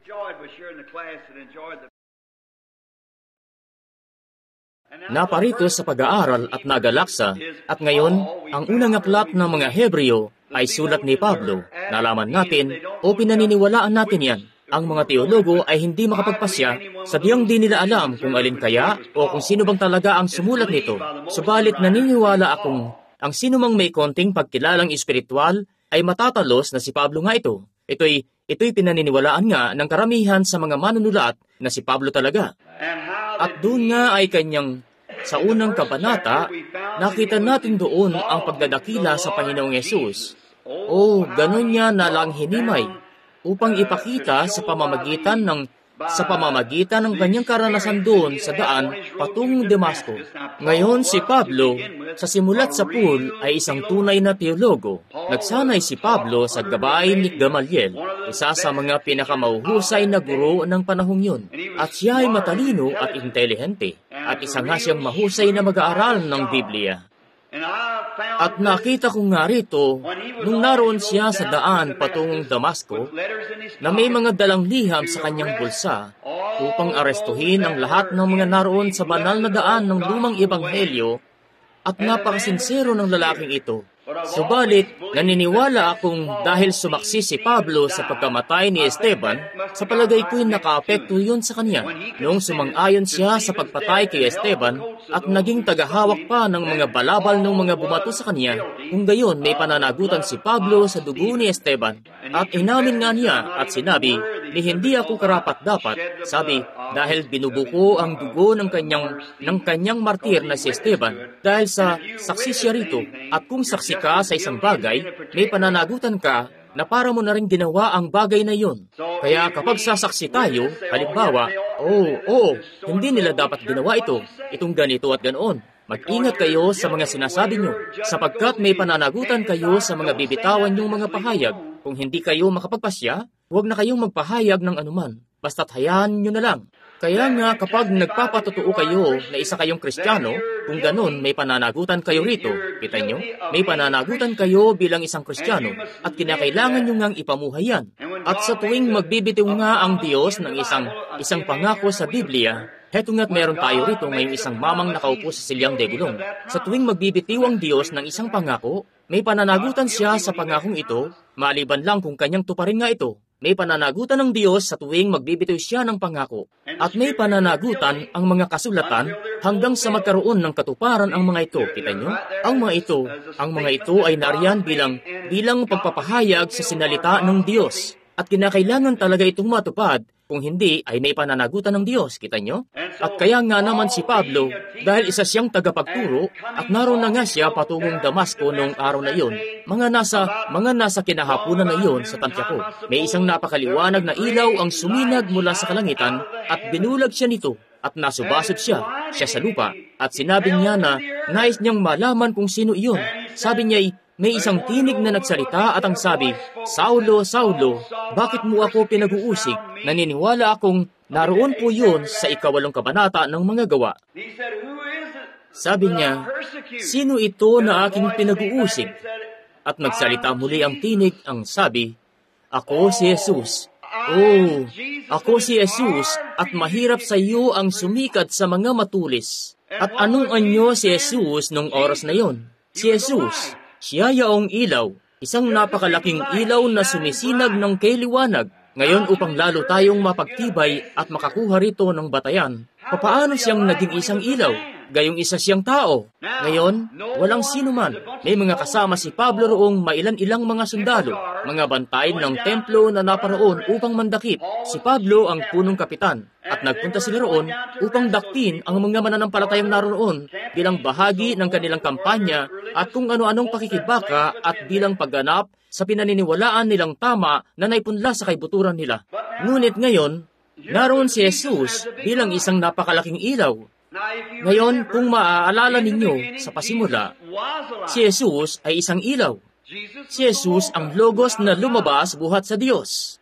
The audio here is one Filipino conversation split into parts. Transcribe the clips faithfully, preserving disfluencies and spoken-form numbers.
Naparito sa pag-aaral at nagalaksa, at ngayon, ang unang aklat ng mga Hebreo ay sulat ni Pablo. Nalaman natin o pinaniniwalaan natin yan. Ang mga teologo ay hindi makapagpasya, sadyang di nila alam kung alin kaya o kung sino bang talaga ang sumulat nito. Subalit naniniwala akong ang sino mang may konting pagkilalang espiritual ay matatalos na si Pablo nga ito. Ito'y, ito'y pinaniniwalaan nga ng karamihan sa mga manunulat na si Pablo talaga. At doon nga ay kanyang, sa unang kabanata, nakita natin doon ang pagdadakila sa Panginoong Yesus. O, ganun niya na lang hinimay, upang ipakita sa pamamagitan ng sa pamamagitan ng kanyang karanasan doon sa daan patungong Damasco. Ngayon si Pablo, sa simulat sa pool, ay isang tunay na teologo. Nagsanay si Pablo sa gabay ni Gamaliel, isa sa mga pinakamauhusay na guro ng panahong yun. At siya ay matalino at intelihente, at isa nga siyang mahusay na mag-aaral ng Biblia. At nakita ko nga rito, nung naroon siya sa daan patungong Damasco, na may mga dalang liham sa kanyang bulsa upang arestuhin ang lahat ng mga naroon sa banal na daan ng lumang ebanghelyo, at napakasinsero ng lalaking ito. Subalit, naniniwala akong dahil sumaksi si Pablo sa pagkamatay ni Esteban, sa palagay ko'y nakaapekto yun sa kanya. Noong sumang-ayon siya sa pagpatay kay Esteban at naging tagahawak pa ng mga balabal ng mga bumato sa kanya, kung gayon may pananagutan si Pablo sa dugo ni Esteban. At inamin nga niya at sinabi, ni hindi ako karapat-dapat, sabi, dahil binubuko ang dugo ng kanyang, ng kanyang martir na si Esteban, dahil sa saksi siya rito, at kung saksi ka sa isang bagay, may pananagutan ka na para mo na rin ginawa ang bagay na yun. Kaya kapag sasaksi tayo, halimbawa, oh, oh, hindi nila dapat ginawa ito, itong ganito at ganoon. Mag-ingat kayo sa mga sinasabi nyo, sapagkat may pananagutan kayo sa mga bibitawan nyong mga pahayag. Kung hindi kayo makapagpasya, huwag na kayong magpahayag ng anuman, basta't hayaan nyo na lang. Kaya nga kapag nagpapatotoo kayo na isa kayong Kristiyano, kung ganun may pananagutan kayo rito, kita nyo, may pananagutan kayo bilang isang Kristiyano at kinakailangan nyo ngang ipamuhay yan. At sa tuwing magbibitiw nga ang Diyos ng isang isang pangako sa Biblia, heto nga't meron tayo rito ngayong isang mamang nakaupo sa silyang de gulong. Sa tuwing magbibitiw ang Diyos ng isang pangako, may pananagutan siya sa pangakong ito, maliban lang kung kanyang tuparin nga ito. May pananagutan ng Diyos sa tuwing magbibitiw siya ng pangako. At may pananagutan ang mga kasulatan hanggang sa magkaroon ng katuparan ang mga ito. Kita nyo? Ang mga ito, ang mga ito ay nariyan bilang, bilang pagpapahayag sa sinalita ng Diyos. At kinakailangan talaga itong matupad. Kung hindi, ay may pananagutan ng Diyos. Kita nyo? At kaya nga naman si Pablo, dahil isa siyang tagapagturo, at naroon na nga siya patungong Damasco noong araw na iyon, mga nasa, mga nasa kinahapunan na iyon sa tansya ko. May isang napakaliwanag na ilaw ang suminag mula sa kalangitan, at binulag siya nito, at nasubasot siya, siya sa lupa, at sinabi niya na nais niyang malaman kung sino iyon. Sabi niya, may isang tinig na nagsalita at ang sabi, Saulo, Saulo, bakit mo ako pinag-uusig? Naniniwala akong naroon po yun sa ikawalong kabanata ng mga gawa. Sabi niya, sino ito na aking pinag-uusig? At nagsalita muli ang tinig, ang sabi, ako si Jesus. Oh, ako si Jesus at mahirap sa iyo ang sumikat sa mga matulis. At anong anyo si Jesus nung oras na yon? Si Jesus, siya yaong ilaw, isang napakalaking ilaw na sumisinag ng kailiwanag. Ngayon upang lalo tayong mapagtibay at makakuha rito ng batayan, papaano siyang naging isang ilaw? Gayong isa siyang tao. Ngayon, walang sino man. May mga kasama si Pablo roong mailan-ilang mga sundalo, mga bantay ng templo na naparoon upang mandakip. Si Pablo ang punong kapitan at nagpunta sila roon upang daktin ang mga mananampalatayang naroon bilang bahagi ng kanilang kampanya at kung ano-anong pakikibaka at bilang pagganap sa pinaniniwalaan nilang tama na naipunla sa kaibuturan nila. Ngunit ngayon, naroon si Jesus bilang isang napakalaking ilaw. Ngayon, kung maaalala ninyo sa pasimula, si Jesus ay isang ilaw. Si Jesus ang logos na lumabas buhat sa Diyos.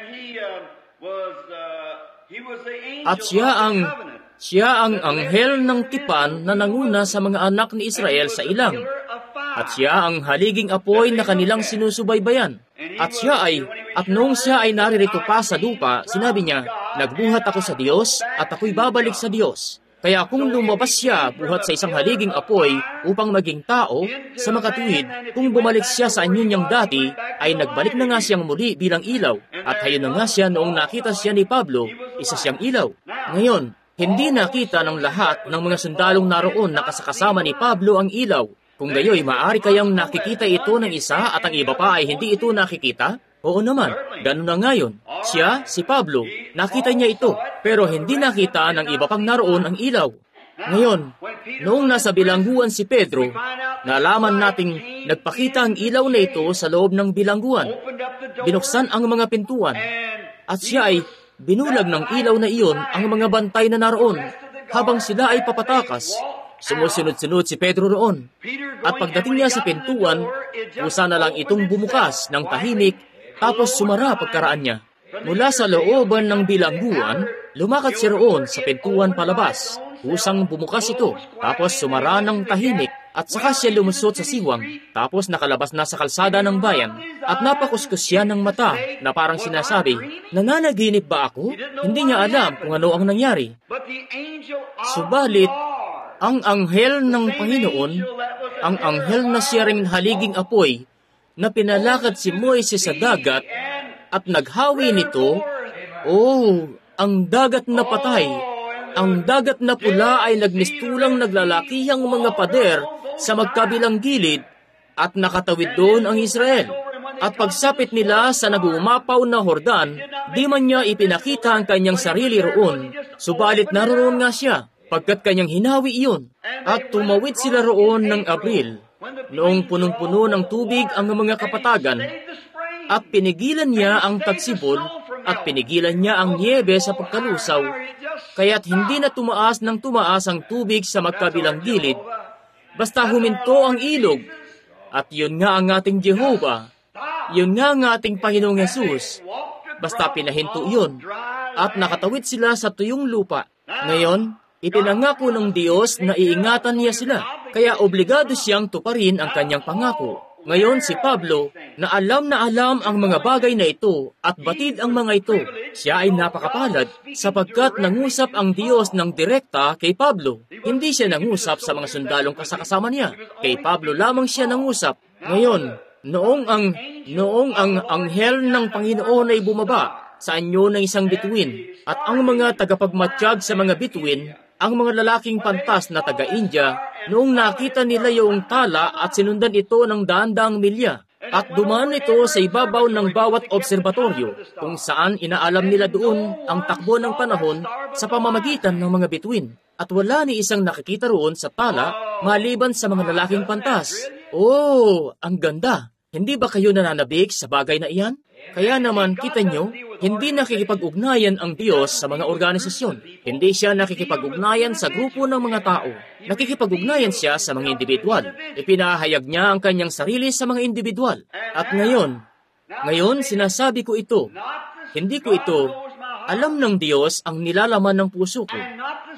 At siya ang siya ang anghel ng tipan na nanguna sa mga anak ni Israel sa ilang. At siya ang haliging apoy na kanilang sinusubaybayan. At siya ay, at noong siya ay naririto pa sa lupa, sinabi niya, nagbuhat ako sa Diyos at ako'y babalik sa Diyos. Kaya kung lumabas siya buhat sa isang haliging apoy upang maging tao, sa makatuwid, kung bumalik siya sa anyo niyang dati, ay nagbalik na nga siyang muli bilang ilaw. At hayon na nga siya noong nakita siya ni Pablo, isa siyang ilaw. Ngayon, hindi nakita ng lahat ng mga sundalong naroon na kasakasama ni Pablo ang ilaw. Kung gayoy, maaari kayang nakikita ito ng isa at ang iba pa ay hindi ito nakikita? Oo naman, ganun na ngayon. Siya, si Pablo, nakita niya ito, pero hindi nakita ng iba pang naroon ang ilaw. Ngayon, noong nasa bilangguan si Pedro, nalaman nating nagpakita ang ilaw na ito sa loob ng bilangguan. Binuksan ang mga pintuan, at siya ay binulag ng ilaw na iyon ang mga bantay na naroon habang sila ay papatakas. Sumusunod-sunod si Pedro roon. At pagdating niya sa pintuan, kusa na lang itong bumukas ng tahimik tapos sumara pagkaraan niya. Mula sa looban ng bilangguan, lumakad siya roon sa pintuan palabas. Kusang bumukas ito, tapos sumara ng tahimik at saka siya lumusot sa siwang, tapos nakalabas na sa kalsada ng bayan at napakuskus siya ng mata na parang sinasabi, nananaginip ba ako? Hindi niya alam kung ano ang nangyari. Subalit, ang anghel ng Panginoon, ang anghel na siya ring haliging apoy, na pinalakad si Moises sa dagat at naghawi nito, oh, ang dagat na patay, ang dagat na pula ay nagmistulang naglalakihang mga pader sa magkabilang gilid at nakatawid doon ang Israel. At pagsapit nila sa nagumapaw na Hordan, di man niya ipinakita ang kanyang sarili roon, subalit naroon nga siya, pagkat kanyang hinawi iyon. At tumawid sila roon ng Abril, noong punong-puno ng tubig ang mga kapatagan, at pinigilan niya ang tagsibol, at pinigilan niya ang niebe sa pagkalusaw, kaya't hindi na tumaas ng tumaas ang tubig sa magkabilang gilid, basta huminto ang ilog, at yun nga ang ating Jehovah, yun nga ang ating Panginoong Yesus, basta pinahinto yun, at nakatawid sila sa tuyong lupa. Ngayon, ipinangako ng Diyos na iingatan niya sila, kaya obligado siyang tuparin ang kanyang pangako. Ngayon si Pablo, na alam na alam ang mga bagay na ito at batid ang mga ito, siya ay napakapalad sapagkat nangusap ang Diyos ng direkta kay Pablo. Hindi siya nangusap sa mga sundalong kasakasama niya. Kay Pablo lamang siya nangusap. Ngayon, noong ang, noong ang anghel ng Panginoon ay bumaba sa anyo ng isang bituin at ang mga tagapagmatsyag sa mga bituin, ang mga lalaking pantas na taga-India, noong nakita nila yung tala at sinundan ito ng daan-daang milya. At dumaan ito sa ibabaw ng bawat obserbatoryo, kung saan inaalam nila doon ang takbo ng panahon sa pamamagitan ng mga bituin. At wala ni isang nakikita roon sa tala, maliban sa mga lalaking pantas. Oh, ang ganda! Hindi ba kayo nananabik sa bagay na iyan? Kaya naman, kita nyo, hindi nakikipag-ugnayan ang Diyos sa mga organisasyon. Hindi siya nakikipag-ugnayan sa grupo ng mga tao. Nakikipag-ugnayan siya sa mga individual. Ipinahayag niya ang kanyang sarili sa mga individual. At ngayon, ngayon sinasabi ko ito, hindi ko ito, alam ng Diyos ang nilalaman ng puso ko.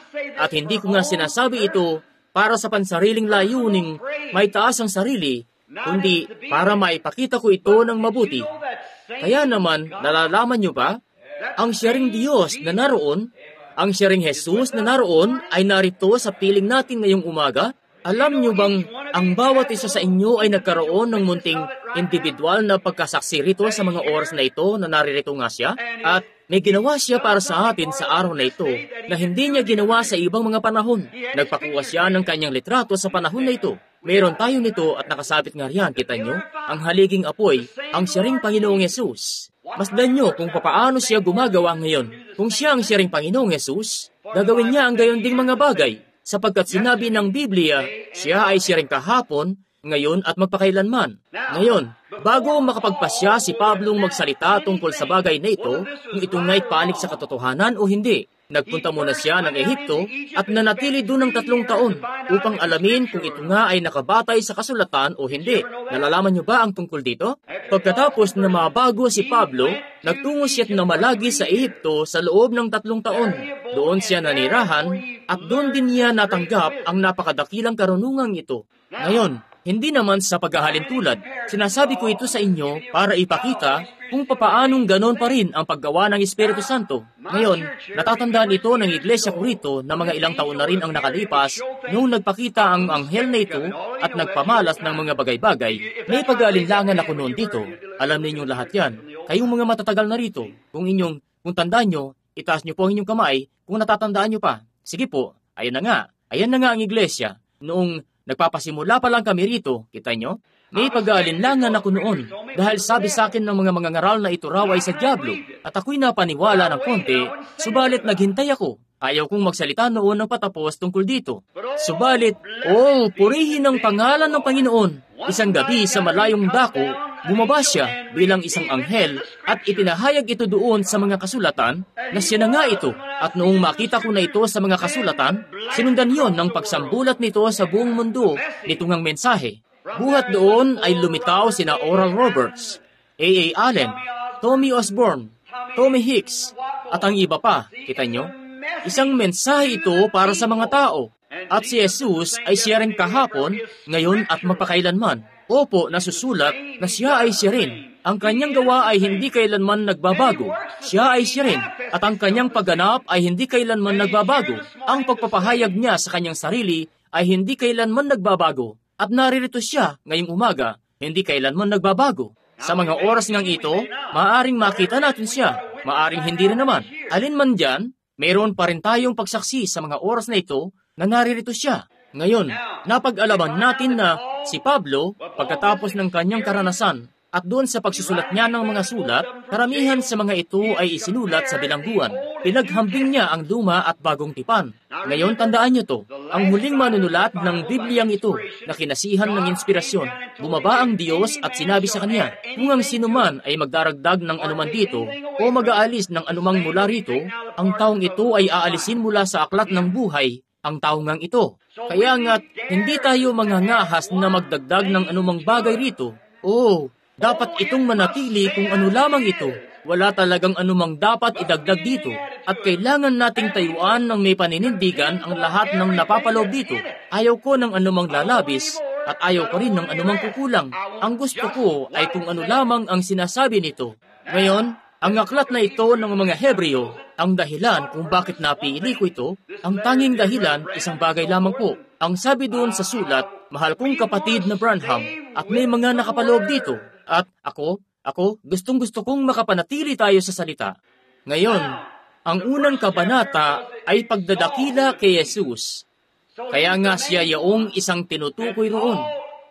At hindi ko nga sinasabi ito para sa pansariling layuning may taas ang sarili, kundi para maipakita ko ito ng mabuti. Kaya naman, nalalaman nyo ba? Ang siya ring Diyos na naroon, ang siya ring Jesus na naroon ay narito sa piling natin ngayong umaga. Alam nyo bang ang bawat isa sa inyo ay nagkaroon ng munting individual na pagkasaksi rito sa mga oras na ito na naririto nga siya? At may ginawa siya para sa atin sa araw na ito na hindi niya ginawa sa ibang mga panahon. Nagpakuha siya ng kanyang litrato sa panahon na ito. Mayroon tayo nito at nakasabit nga riyan, kita nyo, ang haliging apoy, ang siya ring Panginoong Yesus. Masdan nyo kung papaano siya gumagawa ngayon. Kung siya ang siya ring Panginoong Yesus, gagawin niya ang gayon ding mga bagay, sapagkat sinabi ng Biblia, siya ay siya ring kahapon, ngayon at magpakailanman. Ngayon, bago makapagpasya si Pablong magsalita tungkol sa bagay na ito, kung ito nga'y panik sa katotohanan o hindi, nagpunta muna siya ng Ehipto at nanatili doon ng tatlong taon upang alamin kung ito nga ay nakabatay sa kasulatan o hindi. Nalalaman niyo ba ang tungkol dito? Pagkatapos na mabago si Pablo, nagtungo siya na malagi sa Ehipto sa loob ng tatlong taon. Doon siya nanirahan at doon din niya natanggap ang napakadakilang karunungang ito. Ngayon, Hindi naman sa paghahalin tulad. Sinasabi ko ito sa inyo para ipakita kung papaanong ganon pa rin ang paggawa ng Espiritu Santo. Ngayon, natatandaan ito ng Iglesia ko rito na mga ilang taon na rin ang nakalipas noong nagpakita ang anghel na ito at nagpamalas ng mga bagay-bagay. May pag-aalinlangan ako noon dito. Alam ninyong lahat yan. Kayong mga matatagal na rito, kung inyong, kung tandaan nyo, itaas nyo po ang inyong kamay kung natatandaan nyo pa. Sige po, ayan na nga. Ayan na nga ang Iglesia. Noong nagpapasimula pa lang kami rito, kita nyo? May pag-aalinlangan ako noon dahil sabi sa akin ng mga mangangaral na ito raw ay sa dyablo at ako'y napaniwala ng konti, subalit naghintay ako. Ayaw kong magsalita noon ng patapos tungkol dito. Subalit, oh, purihin ang pangalan ng Panginoon. Isang gabi sa malayong dako, bumaba siya bilang isang anghel at ipinahayag ito doon sa mga kasulatan na siya na nga ito. At noong makita ko na ito sa mga kasulatan, sinundan yon ng pagsambulat nito sa buong mundo nitong ang mensahe. Buhat doon ay lumitaw sina Oral Roberts, A A Allen, Tommy Osborne, Tommy Hicks, at ang iba pa, kita nyo? Isang mensahe ito para sa mga tao. At si Jesus ay siya rin kahapon, ngayon at magpakailanman. Opo, nasusulat na siya ay siya rin. Ang kanyang gawa ay hindi kailanman nagbabago. Siya ay siya rin. At ang kanyang pagganap ay hindi kailanman nagbabago. Ang pagpapahayag niya sa kanyang sarili ay hindi kailanman nagbabago. At naririto siya ngayong umaga, hindi kailanman nagbabago. Sa mga oras ngang ito, maaaring makita natin siya, maaaring hindi rin naman. Alin man dyan, mayroon pa rin tayong pagsaksi sa mga oras na ito na naririto siya. Ngayon, napag-alaman natin na si Pablo, pagkatapos ng kanyang karanasan, at doon sa pagsusulat niya ng mga sulat, karamihan sa mga ito ay isinulat sa bilangguan. Pinaghambing niya ang luma at bagong tipan. Ngayon, tandaan niyo to, ang huling manunulat ng Bibliyang ito na kinasihan ng inspirasyon. Bumaba ang Diyos at sinabi sa kanya, kung ang sinuman ay magdaragdag ng anuman dito o mag-aalis ng anumang mula rito, ang taong ito ay aalisin mula sa aklat ng buhay, ang taongang ito. Kaya nga't hindi tayo mangangahas na magdagdag ng anumang bagay rito. Oo, dapat itong manatili kung ano lamang ito. Wala talagang anumang dapat idagdag dito. At kailangan nating tayuan ng may paninindigan ang lahat ng napapaloob dito. Ayaw ko ng anumang lalabis at ayaw ko rin ng anumang kukulang. Ang gusto ko ay kung ano lamang ang sinasabi nito. Ngayon, ang aklat na ito ng mga Hebreo, ang dahilan kung bakit napili ko ito, ang tanging dahilan, isang bagay lamang po. Ang sabi doon sa sulat, mahal kong kapatid na Branham, at may mga nakapaloob dito. At ako, ako, gustong-gusto kong makapanatili tayo sa salita. Ngayon, ang unang kabanata ay pagdadakila kay Jesus. Kaya nga siya yaong isang tinutukoy roon.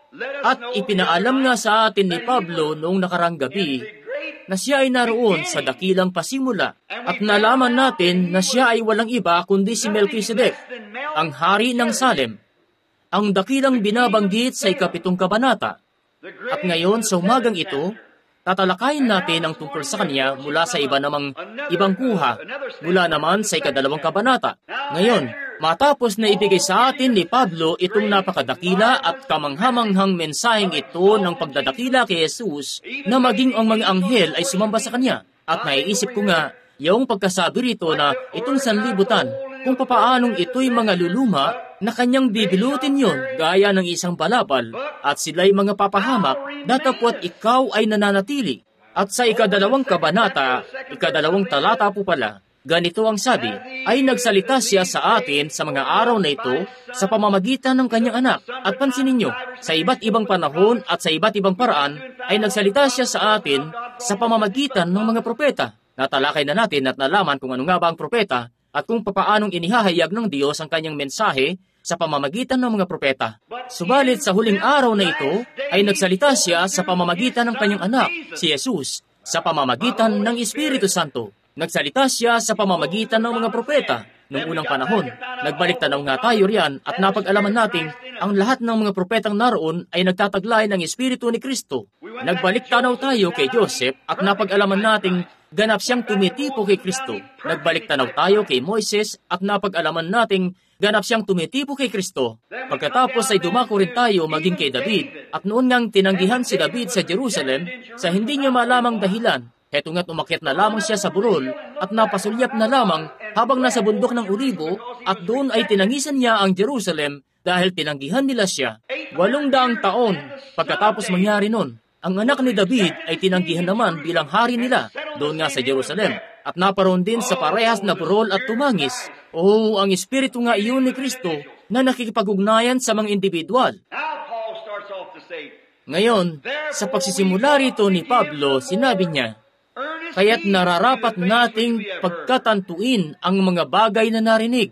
At ipinaalam nga sa atin ni Pablo noong nakarang gabi na siya ay naroon sa dakilang pasimula. At nalaman natin na siya ay walang iba kundi si Melchizedek, ang hari ng Salem. Ang dakilang binabanggit sa ikapitong kabanata. At ngayon, sa umagang ito, tatalakayin natin ang tungkol sa kanya mula sa iba namang ibang kuha, mula naman sa ikadalawang kabanata. Ngayon, matapos na ibigay sa atin ni Pablo itong napakadakila at kamanghamanghang mensaheng ito ng pagdadakila kay Jesus na maging ang mga anghel ay sumamba sa kanya. At naiisip ko nga, yung pagkasabi rito na itong sanlibutan, kung papaanong ito'y mga luluma na kanyang bibilutin yon gaya ng isang balabal at sila'y mga papahamak, datapwat ikaw ay nananatili. At sa ikadalawang kabanata, ikadalawang talata po pala, ganito ang sabi, ay nagsalita siya sa atin sa mga araw na ito sa pamamagitan ng kanyang anak. At pansinin niyo, sa iba't ibang panahon at sa iba't ibang paraan, ay nagsalita siya sa atin sa pamamagitan ng mga propeta. Natalakay na natin at nalaman kung ano nga ba ang propeta at kung papaanong inihahayag ng Diyos ang kanyang mensahe sa pamamagitan ng mga propeta. Subalit sa huling araw na ito, ay nagsalita siya sa pamamagitan ng kanyang anak, si Jesus, sa pamamagitan ng Espiritu Santo. Nagsalita siya sa pamamagitan ng mga propeta noong unang panahon. Nagbalik tanaw nga tayo riyan at napag-alaman natin ang lahat ng mga propetang naroon ay nagtataglay ng Espiritu ni Kristo. Nagbalik tanaw tayo kay Joseph at napag-alaman nating ganap siyang tumitipo kay Kristo. Nagbalik tanaw tayo kay Moises at napag-alaman nating ganap siyang tumitipo kay Kristo. Pagkatapos ay dumako rin tayo maging kay David at noon ngang tinanggihan si David sa Jerusalem sa hindi niya malamang dahilan. Heto nga't umakyat na lamang siya sa burol at napasulyap na lamang habang nasa bundok ng Olibo at doon ay tinangisan niya ang Jerusalem dahil tinanggihan nila siya. Walong daang taon pagkatapos mangyari nun, ang anak ni David ay tinanggihan naman bilang hari nila doon nga sa Jerusalem at naparoon din sa parehas na burol at tumangis. O ang espiritu nga iyon ni Kristo na nakikipag-ugnayan sa mga individual. Ngayon, sa pagsisimula rito ni Pablo, sinabi niya, kaya't nararapat nating pagkatantuin ang mga bagay na narinig.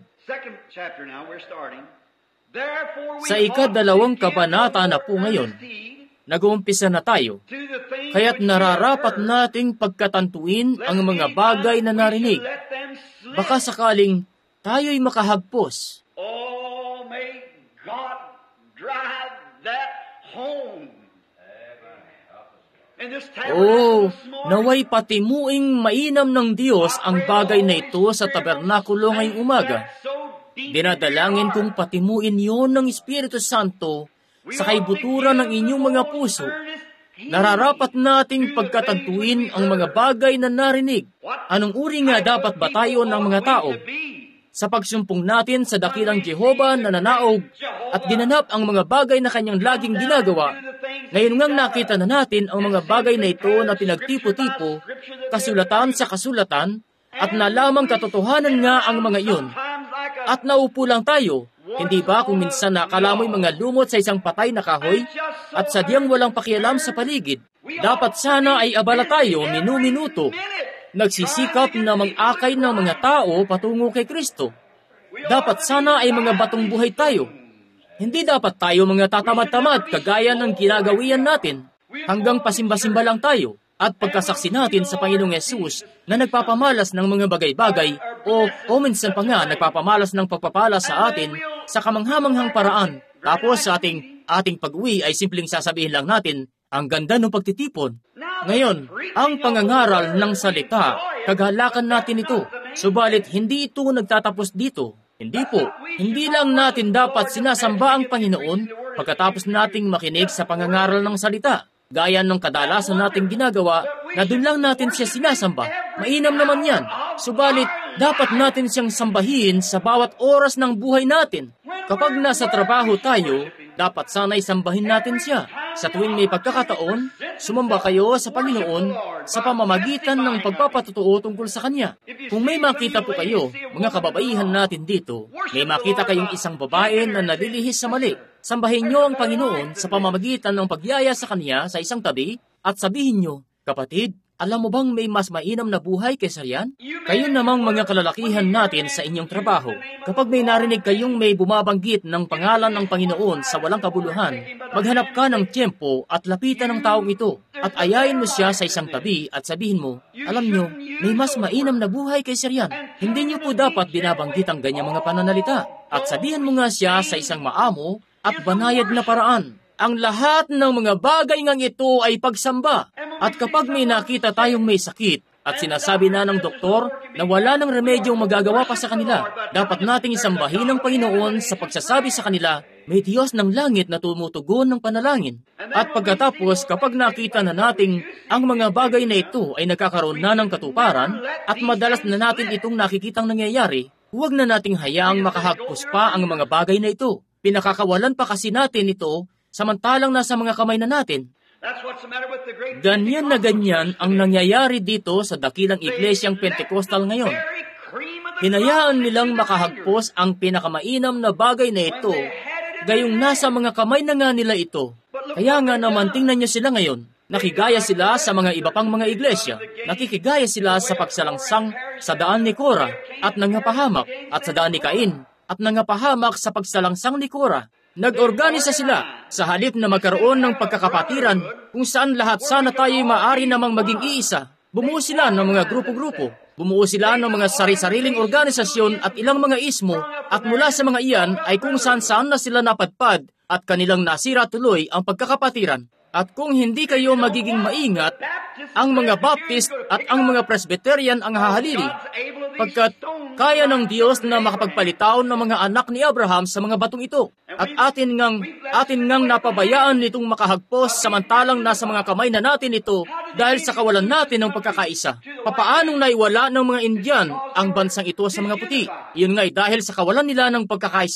Sa ikadalawang kabanata na po ngayon, nag-uumpisa na tayo. Kaya't nararapat nating pagkatantuin ang mga bagay na narinig. Baka sakaling tayo'y makahagpos. Oh, may God drive that home. Oh, naway patimuing mainam ng Diyos ang bagay na ito sa tabernakulo ngayong umaga. Dinadalangin kong patimuin yon ng Espiritu Santo sa kaibuturan ng inyong mga puso. Nararapat nating pagkatantuin ang mga bagay na narinig. Anong uri nga dapat batayon ng mga tao? Sa pagsumpong natin sa dakilang Jehova na nanaog at ginanap ang mga bagay na kanyang laging ginagawa, ngayon ngang nakita na natin ang mga bagay na ito na pinagtipo-tipo, kasulatan sa kasulatan, at nalamang katotohanan nga ang mga iyon. At naupo lang tayo, hindi ba kung minsan nakala mo'y mga lumot sa isang patay na kahoy at sadyang walang pakialam sa paligid? Dapat sana ay abala tayo minu-minuto, nagsisikap na mang-akay ng mga tao patungo kay Kristo. Dapat sana ay mga batong buhay tayo. Hindi dapat tayo mga tatamad-tamad kagaya ng ginagawian natin. Hanggang pasimba-simba lang tayo at pagkasaksi natin sa Panginoong Yesus na nagpapamalas ng mga bagay-bagay o, o minsan pa nga nagpapamalas ng pagpapala sa atin sa kamanghamanghang paraan. Tapos sa ating, ating pag-uwi ay simpleng sasabihin lang natin, ang ganda ng pagtitipon. Ngayon, ang pangangaral ng salita, kagalakan natin ito. Subalit, hindi ito nagtatapos dito. Hindi po. Hindi lang natin dapat sinasamba ang Panginoon pagkatapos nating makinig sa pangangaral ng salita. Gaya ng kadalasan nating ginagawa na doon lang natin siya sinasamba. Mainam naman yan. Subalit, dapat natin siyang sambahin sa bawat oras ng buhay natin. Kapag nasa trabaho tayo, dapat sana'y sambahin natin siya. Sa tuwing may pagkakataon, sumamba kayo sa Panginoon sa pamamagitan ng pagpapatutuo tungkol sa Kanya. Kung may makita po kayo, mga kababaihan natin dito, may makita kayong isang babae na nalilihis sa mali, sambahin niyo ang Panginoon sa pamamagitan ng pagyaya sa Kanya sa isang tabi at sabihin niyo, kapatid, alam mo bang may mas mainam na buhay kaysa riyan? Kayo namang mga kalalakihan natin sa inyong trabaho, kapag may narinig kayong may bumabanggit ng pangalan ng Panginoon sa walang kabuluhan, maghanap ka ng tiyempo at lapitan ng taong ito at ayayin mo siya sa isang tabi at sabihin mo, alam nyo, may mas mainam na buhay kaysa riyan. Hindi nyo po dapat binabanggit ang ganyang mga pananalita at sabihin mo nga siya sa isang maamo at banayad na paraan. Ang lahat ng mga bagay ngang ito ay pagsamba. At kapag may nakita tayong may sakit at sinasabi na ng doktor na wala ng remedyong magagawa pa sa kanila, dapat nating isambahin ng Panginoon sa pagsasabi sa kanila, may Diyos ng langit na tumutugon ng panalangin. At pagkatapos, kapag nakita na nating ang mga bagay na ito ay nagkakaroon na ng katuparan at madalas na natin itong nakikitang nangyayari, huwag na nating hayaang makahagpos pa ang mga bagay na ito. Pinakakawalan pa kasi natin ito samantalang nasa mga kamay na natin. Ganyan na ganyan ang nangyayari dito sa dakilang iglesyang Pentecostal ngayon. Hinayaan nilang makahagpos ang pinakamainam na bagay na ito, gayong nasa mga kamay na nga nila ito. Kaya nga naman tingnan niyo sila ngayon. Nakigaya sila sa mga iba pang mga iglesia. Nakikigaya sila sa pagsalangsang sa daan ni Kora at nangapahamak at sa daan ni Cain at nangapahamak sa pagsalangsang ni Kora. Nag-organisa sila sa halip na magkaroon ng pagkakapatiran kung saan lahat sana tayo'y maaari namang maging iisa. Bumuo sila ng mga grupo-grupo. Bumuo sila ng mga sari-sariling organisasyon at ilang mga ismo at mula sa mga iyan ay kung saan-saan na sila napadpad at kanilang nasira tuloy ang pagkakapatiran. At kung hindi kayo magiging maingat, ang mga Baptist at ang mga Presbyterian ang hahalili, pagkat kaya ng Diyos na makapagpalitaw ng mga anak ni Abraham sa mga batong ito. At atin ngang, atin ngang napabayaan nitong makahagpos samantalang nasa mga kamay na natin ito dahil sa kawalan natin ng pagkakaisa. Papaanong naiwala ng mga Indian ang bansang ito sa mga puti? Iyon nga'y dahil sa kawalan nila ng pagkakaisa.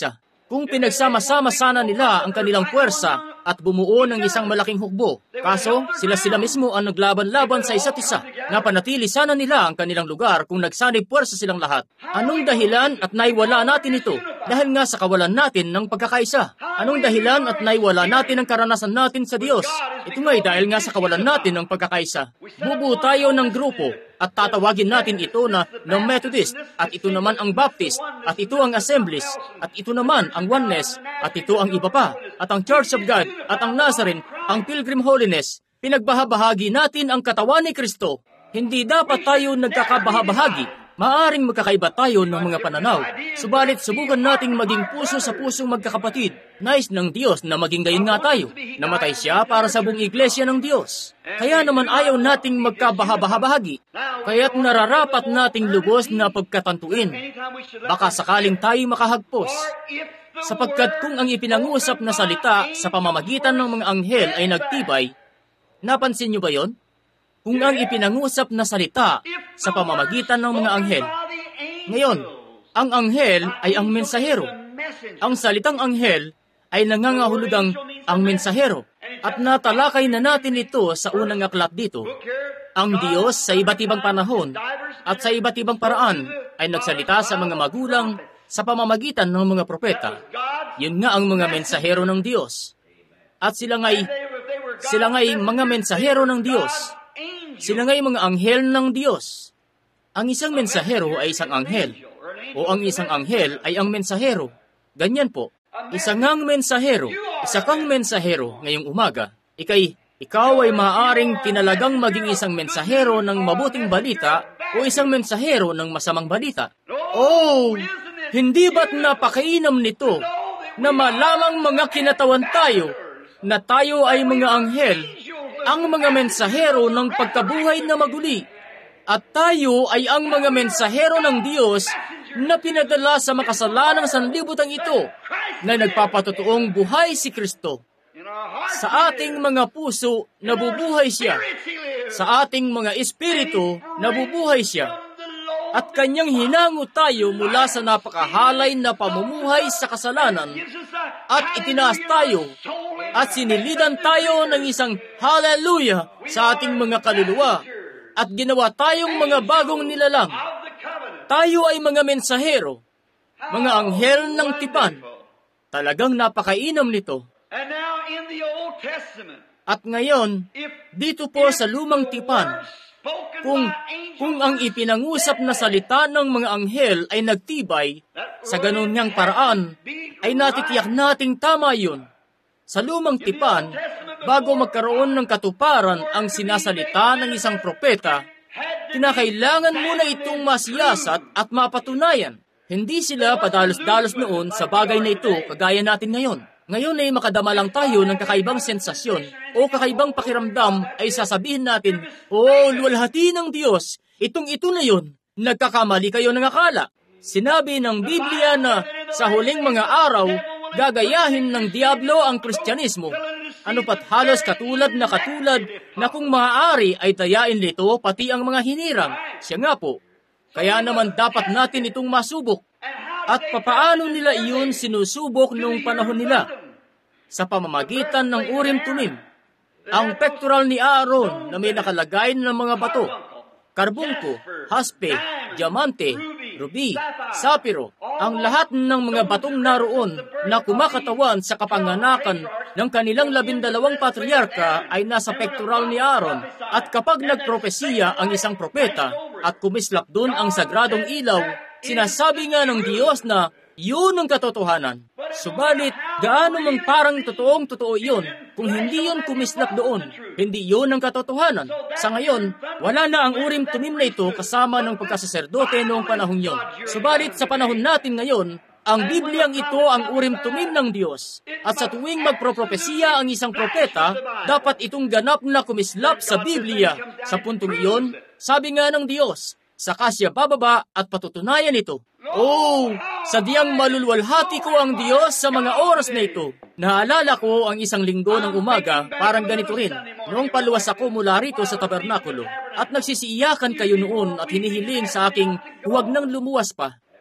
Kung pinagsama-sama sana nila ang kanilang puwersa at bumuo ng isang malaking hukbo. Kaso, sila-sila mismo ang naglaban-laban sa isa't isa. Napanatili sana nila ang kanilang lugar kung nagsanib puwersa silang lahat. Anong dahilan at naiwala natin ito? Dahil nga sa kawalan natin ng pagkakaisa. Anong dahilan at naiwala natin ang karanasan natin sa Diyos? Ito nga'y dahil nga sa kawalan natin ng pagkakaisa. Bubuo tayo ng grupo at tatawagin natin ito na ng Methodist, at ito naman ang Baptist, at ito ang Assemblies, at ito naman ang Oneness, at ito ang iba pa, at ang Church of God, at ang Nazarene, ang Pilgrim Holiness. Pinagbahabahagi natin ang katawan ni Kristo. Hindi dapat tayo nagkakabahabahagi. Maaring magkakaiba tayo ng mga pananaw. Subalit, subukan nating maging puso sa pusong magkakapatid. Nais ng Diyos na maging gayon nga tayo. Namatay siya para sa buong iglesia ng Diyos. Kaya naman ayaw nating magkabahabahagi. Kaya't nararapat nating lubos na pagkatantuin. Baka sakaling tayo makahagpos. Sapagkat kung ang ipinangusap na salita sa pamamagitan ng mga anghel ay nagtibay, napansin niyo ba yon? Kung ang ipinangusap na salita sa pamamagitan ng mga anghel. Ngayon, ang anghel ay ang mensahero. Ang salitang anghel ay nangangahulugang ang mensahero. At natalakay na natin ito sa unang aklat dito. Ang Diyos sa iba't ibang panahon at sa iba't ibang paraan ay nagsalita sa mga magulang sa pamamagitan ng mga propeta. Yun nga ang mga mensahero ng Diyos. At sila nga'y, sila nga'y mga mensahero ng Diyos. Sila nga'y mga anghel ng Diyos. Ang isang mensahero ay isang anghel, o ang isang anghel ay ang mensahero. Ganyan po. Isa ngang mensahero, isa kang mensahero ngayong umaga. Ikay, ikaw ay maaaring tinalagang maging isang mensahero ng mabuting balita o isang mensahero ng masamang balita. Oh, hindi ba't napakainam nito na malamang mga kinatawan tayo na tayo ay mga anghel, ang mga mensahero ng pagkabuhay na maguli, at tayo ay ang mga mensahero ng Diyos na pinadala sa makasalanang sanlibutan ito na nagpapatotoong buhay si Kristo. Sa ating mga puso, nabubuhay siya. Sa ating mga espiritu, nabubuhay siya. At kanyang hinango tayo mula sa napakahalay na pamumuhay sa kasalanan at itinaas tayo at sinilidan tayo ng isang hallelujah sa ating mga kaluluwa at ginawa tayong mga bagong nilalang. Tayo ay mga mensahero, mga anghel ng tipan. Talagang napakainam nito. At ngayon, dito po sa lumang tipan, kung, kung ang ipinangusap na salita ng mga anghel ay nagtibay, sa ganun ngang paraan, ay natitiyak nating tama yun. Sa lumang tipan, bago magkaroon ng katuparan ang sinasalita ng isang propeta, kinakailangan muna itong masiyasat at mapatunayan. Hindi sila padalos-dalos noon sa bagay na ito kagaya natin ngayon. Ngayon ay makadama lang tayo ng kakaibang sensasyon o kakaibang pakiramdam ay sasabihin natin, oh, luwalhati ng Diyos, itong ito na yun, nagkakamali kayo ng akala. Sinabi ng Biblia na sa huling mga araw, gagayahin ng Diablo ang Kristyanismo. Ano pat halos katulad na katulad na kung maaari ay tayain nito pati ang mga hinirang. Siya nga po. Kaya naman dapat natin itong masubok. At papaano nila iyon sinusubok noong panahon nila? Sa pamamagitan ng Urim Tumim. Ang pectoral ni Aaron na may nakalagay ng mga bato, karbungko, haspe, diamante, ruby, sapiro, ang lahat ng mga batong naroon na kumakatawan sa kapanganakan ng kanilang labindalawang patriarka ay nasa pectoral ni Aaron. At kapag nagpropesiya ang isang propeta at kumislap doon ang sagradong ilaw, sinasabi nga ng Diyos na yun ang katotohanan. Subalit, gaano mang parang totoong totoo yun kung hindi yun kumislap doon. Hindi yun ang katotohanan. Sa ngayon, wala na ang Urim Tumim na ito kasama ng pagkasaserdote noong panahon yun. Subalit sa panahon natin ngayon, ang Bibliang ito ang Urim Tumim ng Diyos. At sa tuwing magpropropesiya ang isang propeta, dapat itong ganap na kumislap sa Biblia. Sa puntong iyon, sabi nga ng Diyos, saka siya bababa at patutunayan ito. Oh, sadyang malulwalhati ko ang Diyos sa mga oras na ito. Naalala ko ang isang linggo ng umaga, parang ganito rin. Noong paluwas ako mula rito sa tabernakulo, at nagsisiiyakan kayo noon at hinihiling sa aking huwag nang lumuwas pa.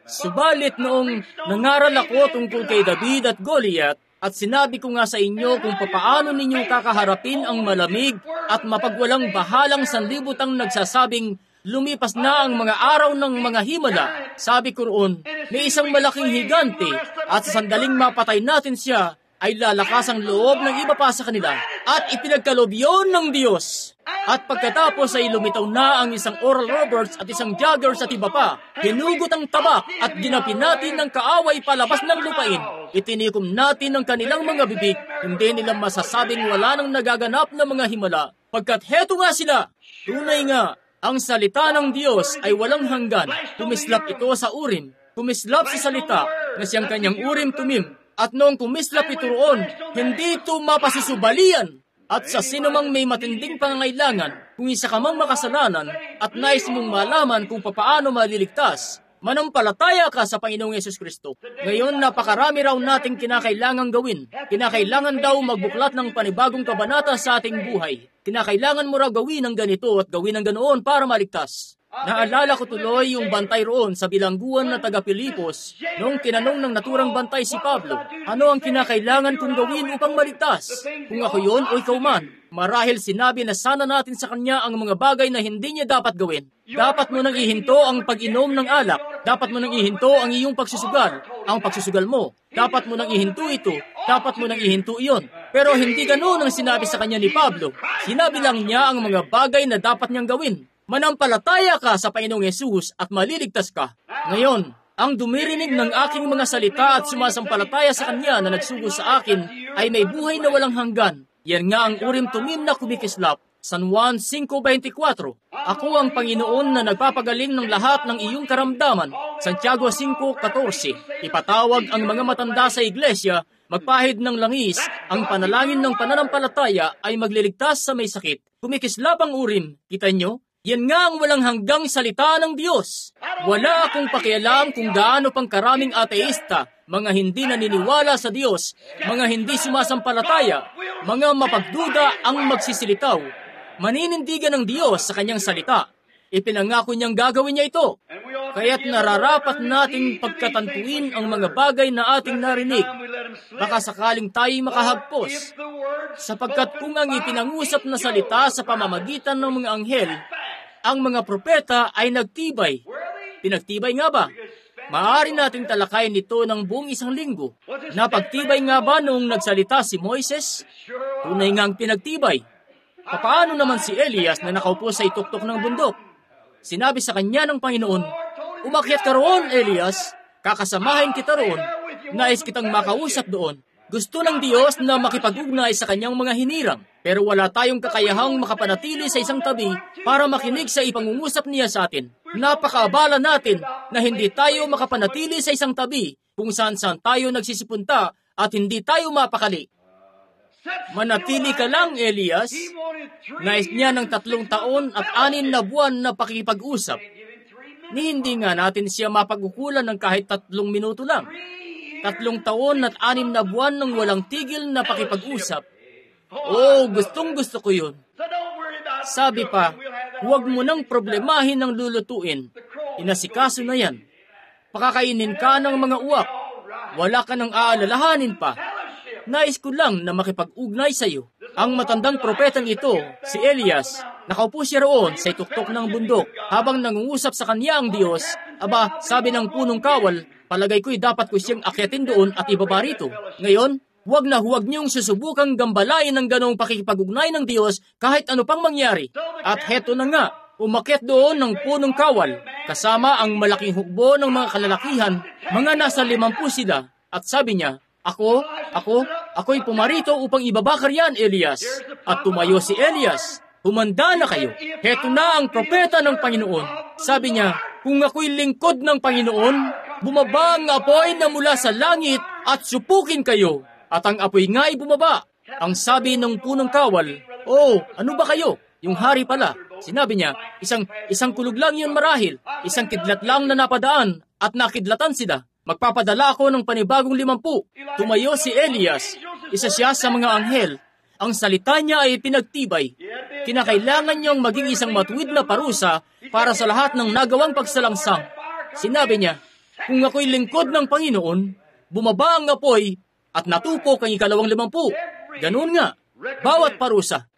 Subalit noong nangaral ako tungkol kay David at Goliath, at sinabi ko nga sa inyo kung papaano ninyo kakaharapin ang malamig at mapagwalang bahalang sanlibutang nagsasabing, lumipas na ang mga araw ng mga himala. Sabi ko roon, may isang malaking higante at sa sandaling mapatay natin siya, ay lalakas ang loob ng iba pa sa kanila at ipinagkaloob yun ng Diyos. At pagkatapos ay lumitaw na ang isang Oral Roberts at isang Jaggers at iba pa. Hinugot ang tabak at ginapin natin ng kaaway palabas ng lupain. Itinikom natin ang kanilang mga bibig. Hindi nila masasabing wala nang nagaganap na mga himala. Pagkat heto nga sila, tunay nga, ang salita ng Diyos ay walang hanggan. Kumislap ito sa Urim. Kumislap sa salita na siyang kanyang Urim Tumim. At noong kumislap ito roon, hindi ito mapasisubalian. At sa sinumang may matinding pangangailangan, kung isa ka mang makasalanan at nais mong malaman kung papaano maliligtas, manampalataya ka sa Panginoong Yesus Kristo. Ngayon, napakarami raw nating kinakailangang gawin. Kinakailangan daw magbuklat ng panibagong kabanata sa ating buhay. Kinakailangan mo raw gawin ang ganito at gawin ang ganoon para maligtas. Naalala ko tuloy yung bantay roon sa bilangguan na taga Pilipos noong tinanong ng naturang bantay si Pablo, ano ang kinakailangan kong gawin upang maligtas? Kung ako yun o ikaw man, marahil sinabi na sana natin sa kanya ang mga bagay na hindi niya dapat gawin. Dapat mo nang ihinto ang pag-inom ng alak. Dapat mo nang ihinto ang iyong pagsusugal. Ang pagsusugal mo. Dapat mo nang ihinto ito. Dapat mo nang ihinto iyon. Pero hindi ganoon ang sinabi sa kanya ni Pablo. Sinabi lang niya ang mga bagay na dapat niyang gawin. Manampalataya ka sa Panginoong Yesus at maliligtas ka. Ngayon, ang dumirinig ng aking mga salita at sumasampalataya sa Kanya na nagsugo sa akin ay may buhay na walang hanggan. Yan nga ang Urim Tumim na kumikislap. San Juan five twenty-four. Ako ang Panginoon na nagpapagaling ng lahat ng iyong karamdaman. Santiago five fourteen. Ipatawag ang mga matanda sa iglesia, magpahid ng langis, ang panalangin ng pananampalataya ay magliligtas sa may sakit. Kumikislap ang Urim. Kita nyo? Yan nga ang walang hanggang salita ng Diyos. Wala akong pakialam kung gaano pang karaming ateista, mga hindi naniniwala sa Diyos, mga hindi sumasampalataya, mga mapagduda ang magsisilitaw. Maninindigan ng Diyos sa kanyang salita. Ipinangako niyang gagawin niya ito. Kaya't nararapat nating pagkatantuin ang mga bagay na ating narinig. Baka sakaling tayo makahagpos. Sapagkat kung ang ipinangusap na salita sa pamamagitan ng mga anghel, ang mga propeta ay nagtibay. Pinagtibay nga ba? Maaari nating talakayin ito ng buong isang linggo. Napagtibay nga ba noong nagsalita si Moises? Tunay ngang pinagtibay. Paano naman si Elias na nakaupo sa ituktok ng bundok? Sinabi sa kanya ng Panginoon, umakyat ka roon, Elias. Kakasamahin kita roon. Nais kitang makausap doon. Gusto ng Diyos na makipag-ugnay sa kanyang mga hinirang, pero wala tayong kakayahang makapanatili sa isang tabi para makinig sa ipangungusap niya sa atin. Napakaabala natin na hindi tayo makapanatili sa isang tabi kung saan-saan tayo nagsisipunta at hindi tayo mapakali. Manatili ka lang, Elias. Nais niya ng tatlong taon at anin na buwan na pakikipag-usap. Ni hindi nga natin siya mapag-ukulan ng kahit tatlong minuto lang. Tatlong taon at anim na buwan ng walang tigil na pakipag-usap. Oh, gustong gusto ko yun. Sabi pa, huwag mo nang problemahin ng lulutuin. Inasikaso na yan. Pakakainin ka ng mga uwak. Wala ka nang aalalahanin pa. Nais ko lang na makipag-ugnay sa iyo. Ang matandang propetang ito, si Elias, nakaupo siya roon sa ituktok ng bundok habang nangungusap sa kanya ang Diyos. Aba, sabi ng punong kawal, palagay ko'y dapat ko siyang akyatin doon at ibaba rito. Ngayon, huwag na huwag niyong susubukang gambalain ng ganong pakikipag-ugnay ng Diyos kahit ano pang mangyari. At heto na nga, umakyat doon ng punong kawal, kasama ang malaking hukbo ng mga kalalakihan, mga nasa limampu sila. At sabi niya, Ako, ako, ako'y pumarito upang ibabakar yan, Elias. At tumayo si Elias. Humanda na kayo. Heto na ang propeta ng Panginoon. Sabi niya, kung ako'y lingkod ng Panginoon, bumaba ang apoy na mula sa langit at supukin kayo. At ang apoy nga ay bumaba. Ang sabi ng punong kawal, oh, ano ba kayo? Yung hari pala. Sinabi niya, isang, isang kulog lang yun marahil. Isang kidlat lang na napadaan at nakidlatan sila. Magpapadala ako ng panibagong limampu. Tumayo si Elias, isa siya sa mga anghel. Ang salita niya ay pinagtibay. Kinakailangan niyang maging isang matuwid na parusa para sa lahat ng nagawang pagsalangsang. Sinabi niya, Kung ako'y lingkod ng Panginoon, bumaba ang apoy at natupok ang ikalawang limampu. Ganoon nga, bawat parusa.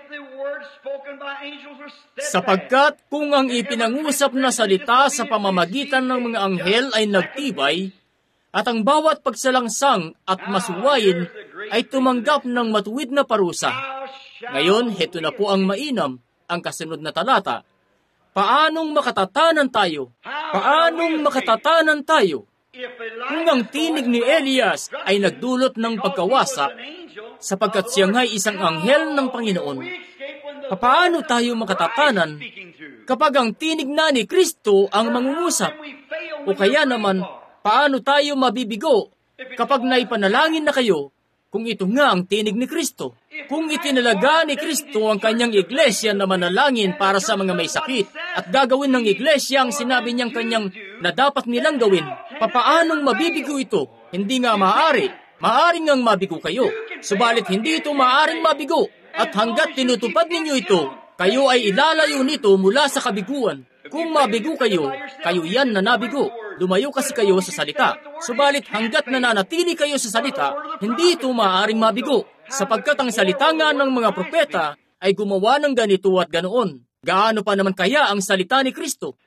Sapagkat kung ang ipinangusap na salita sa pamamagitan ng mga anghel ay nagtibay, at ang bawat pagsalangsang at masuwayin ay tumanggap ng matuwid na parusa. Ngayon, heto na po ang mainam, ang kasunod na talata. Paanong makatatanan tayo? Paanong makatatanan tayo? Kung ang tinig ni Elias ay nagdulot ng pagkawasak, sapagkat siya nga'y isang anghel ng Panginoon, paano tayo makatatanan kapag ang tinig na ni Kristo ang mangungusap? O kaya naman, paano tayo mabibigo kapag naipanalangin na kayo kung ito nga ang tinig ni Kristo? Kung itinalaga ni Kristo ang kanyang iglesia na manalangin para sa mga may sakit at gagawin ng iglesia ang sinabi niyang kanyang na dapat nilang gawin, papaanong mabibigo ito? Hindi nga maaari. Maaring ngang mabigo kayo. Subalit hindi ito maaring mabigo. At hanggat tinutupad ninyo ito, kayo ay ilalayo nito mula sa kabiguan. Kung mabigo kayo, kayo yan na nabigo. Lumayo kasi kayo sa salita. Subalit hanggat nananatili kayo sa salita, hindi ito maaaring mabigo. Sapagkat ang salita nga ng mga propeta ay gumawa ng ganito at ganoon. Gaano pa naman kaya ang salita ni Kristo?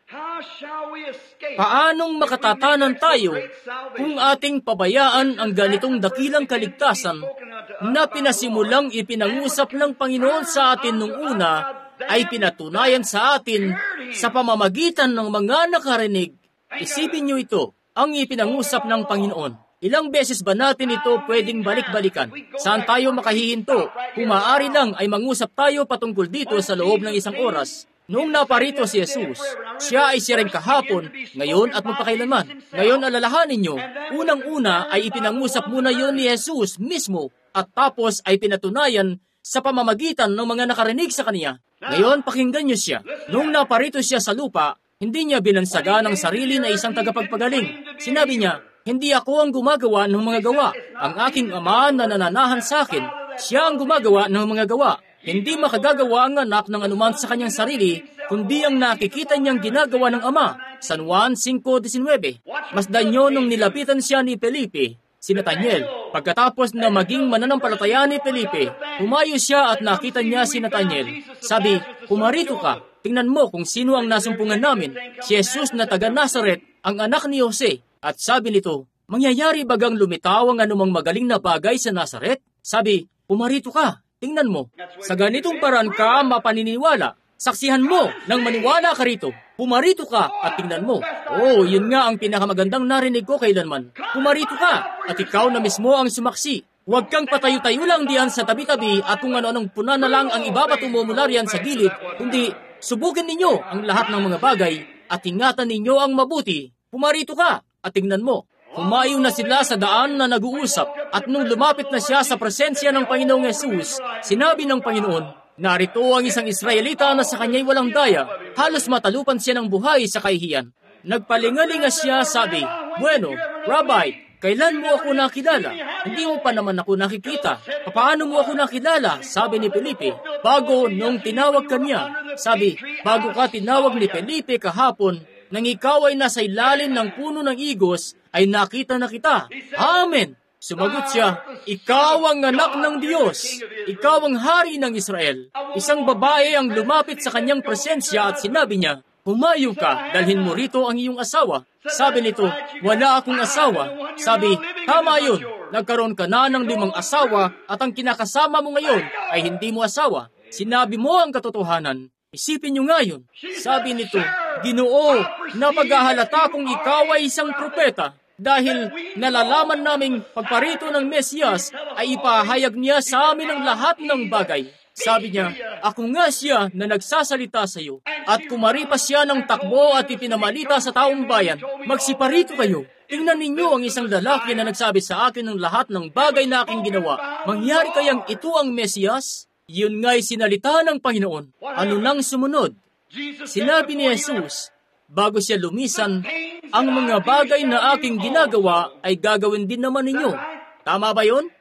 Paanong makatatanan tayo kung ating pabayaan ang ganitong dakilang kaligtasan na pinasimulang ipinangusap ng Panginoon sa atin nung una ay pinatunayan sa atin sa pamamagitan ng mga nakarinig? Isipin niyo ito, ang ipinangusap ng Panginoon. Ilang beses ba natin ito pwedeng balik-balikan? Saan tayo makahihinto? Kung maaari lang ay mangusap tayo patungkol dito sa loob ng isang oras. Noong naparito si Jesus, siya ay siya rin kahapon, ngayon at magpakailanman. Ngayon alalahanin niyo, unang-una ay ipinangusap muna yon ni Jesus mismo at tapos ay pinatunayan sa pamamagitan ng mga nakarinig sa kaniya. Ngayon pakinggan niyo siya. Noong naparito siya sa lupa, hindi niya binansaga ng sarili na isang tagapagpagaling. Sinabi niya, hindi ako ang gumagawa ng mga gawa. Ang aking Ama na nananahan sa akin, siya ang gumagawa ng mga gawa. Hindi makagagawa ang anak ng anuman sa kanyang sarili, kundi ang nakikita niyang ginagawa ng Ama. San Juan five nineteen. Masdan niyo nung nilapitan siya ni Felipe, si Nathaniel. Pagkatapos na maging mananampalataya ni Felipe, humayo siya at nakita niya si Nathaniel. Sabi, pumarito ka. Tingnan mo kung sino ang nasumpungan namin. Si Jesus na taga Nazaret, ang anak ni Jose. At sabi nito, mangyayari bagang lumitaw ang anumang magaling na bagay sa Nazaret? Sabi, pumarito ka. Tingnan mo. Sa ganitong paraan ka mapaniniwala. Saksihan mo nang maniwala ka rito. Pumarito ka at tingnan mo. Oh, yun nga ang pinakamagandang narinig ko kailanman. Pumarito ka at ikaw na mismo ang sumaksi. Huwag kang patayo-tayo lang diyan sa tabi-tabi at kung ano-anong puna na lang ang ibabato mo mula riyan sa gilid, kundi subukin ninyo ang lahat ng mga bagay at ingatan ninyo ang mabuti. Pumarito ka at tingnan mo. Humayo na sila sa daan na nag-uusap at nung lumapit na siya sa presensya ng Panginoong Yesus, sinabi ng Panginoon, narito ang isang Israelita na sa kanya'y walang daya. Halos matalupan siya ng buhay sa kahihiyan. Nagpalingalinga siya, sabi, bueno, Rabbi, kailan mo ako nakilala? Hindi mo pa naman ako nakikita. Paano mo ako nakilala? Sabi ni Felipe. Bago nung tinawag ka niya. Sabi, bago ka tinawag ni Felipe kahapon, nang ikaw ay nasa ilalim ng puno ng igos, ay nakita na kita. Amen! Sumagot siya, ikaw ang anak ng Diyos. Ikaw ang hari ng Israel. Isang babae ang lumapit sa kanyang presensya at sinabi niya, humayo ka, dalhin mo rito ang iyong asawa. Sabi nito, wala akong asawa. Sabi, tama yun. Nagkaroon ka na ng limang asawa at ang kinakasama mo ngayon ay hindi mo asawa. Sinabi mo ang katotohanan. Isipin niyo nga yun. Sabi nito, Ginoo, napaghahalata kung ikaw ay isang propeta dahil nalalaman naming pagparito ng Mesiyas ay ipahayag niya sa amin ang lahat ng bagay. Sabi niya, ako nga siya na nagsasalita sa iyo. At kumaripas siya ng takbo at ipinamalita sa taong bayan, magsiparito kayo. Tingnan ninyo ang isang lalaki na nagsabi sa akin ng lahat ng bagay na aking ginawa. Mangyari kayang ito ang Mesiyas? Yun nga'y sinalita ng Panginoon. Ano nang sumunod? Sinabi ni Jesus, bago siya lumisan, ang mga bagay na aking ginagawa ay gagawin din naman ninyo. Tama ba yun?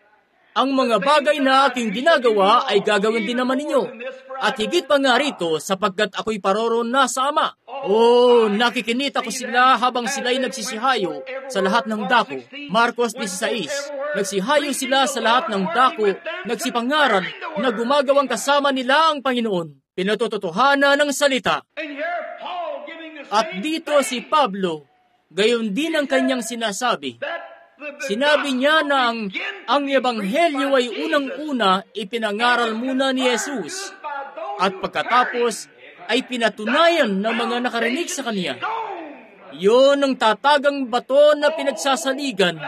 Ang mga bagay na aking ginagawa ay gagawin din naman ninyo. At higit pa nga rito sapagkat ako'y paroroon na sa Ama. Oh, nakikinita ko sila habang sila'y nagsisihayo sa lahat ng dako. Marcos sixteen. Nagsihayo sila sa lahat ng dako, nagsipangaral na gumagawang kasama nila ang Panginoon. Pinatototohanan ng salita. At dito si Pablo, gayon din ang kanyang sinasabi. Sinabi niya na ang, ang Ebanghelyo ay unang-una ipinangaral muna ni Jesus at pagkatapos ay pinatunayan ng mga nakarinig sa Kanya. Yun ang tatagang bato na pinagsasaligan.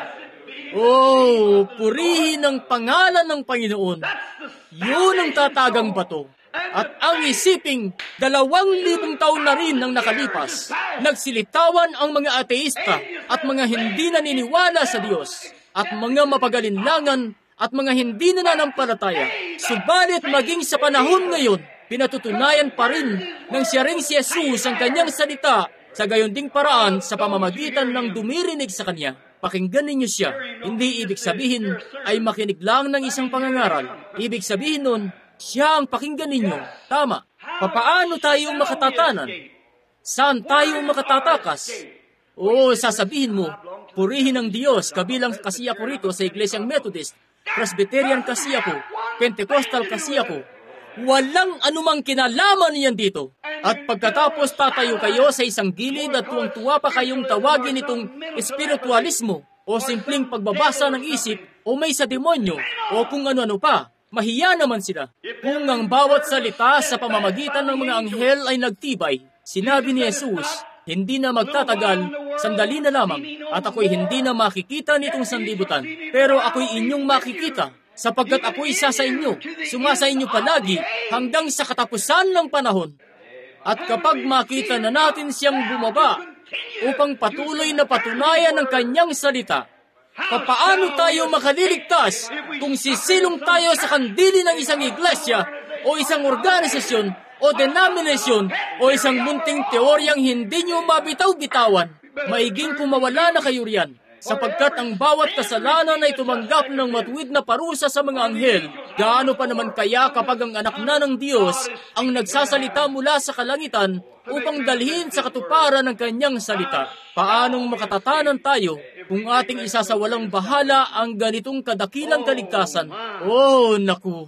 Oh, purihin ang pangalan ng Panginoon. Yun ang tatagang bato. At ang isiping dalawang libong taon na rin nang nakalipas, nagsilitawan ang mga ateista at mga hindi naniniwala sa Diyos, at mga mapagalinlangan at mga hindi nananampalataya. Subalit maging sa panahon ngayon, pinatutunayan pa rin ng siya ring si Jesus ang kanyang salita sa gayon ding paraan sa pamamagitan ng dumirinig sa kanya. Pakinggan ninyo siya. Hindi ibig sabihin ay makinig lang ng isang pangangaral. Ibig sabihin nun, siya ang pakinggan ninyo. Tama. Papaano tayo makatatanan? Saan tayo makatatakas? O sasabihin mo, purihin ang Diyos, kabilang kasi ako rito sa Iglesyang Methodist, Presbyterian kasi ako, Pentecostal kasi ako. Walang anumang kinalaman niyan dito. At pagkatapos tatayo kayo sa isang gilid at tuwang-tuwa pa kayong tawagin itong espiritualismo o simpleng pagbabasa ng isip o may sa demonyo o kung ano-ano pa. Mahiya naman sila. Kung ang bawat salita sa pamamagitan ng mga anghel ay nagtibay, sinabi ni Jesus, hindi na magtatagal, sandali na lamang, at ako'y hindi na makikita nitong sanlibutan. Pero ako'y inyong makikita, sapagkat ako'y isa sa inyo, sumasa inyo palagi hanggang sa katapusan ng panahon. At kapag makita na natin siyang bumaba upang patuloy na patunayan ang kanyang salita, papaano tayo makaliligtas kung sisilong tayo sa kandili ng isang iglesia o isang organisasyon o denominasyon o isang munting teoryang hindi nyo mabitaw-bitawan? Maiging pumawala na kayo riyan, sapagkat ang bawat kasalanan ay tumanggap ng matuwid na parusa sa mga anghel. Gaano pa naman kaya kapag ang anak na ng Diyos ang nagsasalita mula sa kalangitan upang dalhin sa katuparan ng kanyang salita? Paanong makatatanan tayo kung ating isasawalang bahala ang ganitong kadakilang kaligtasan? Oh, naku!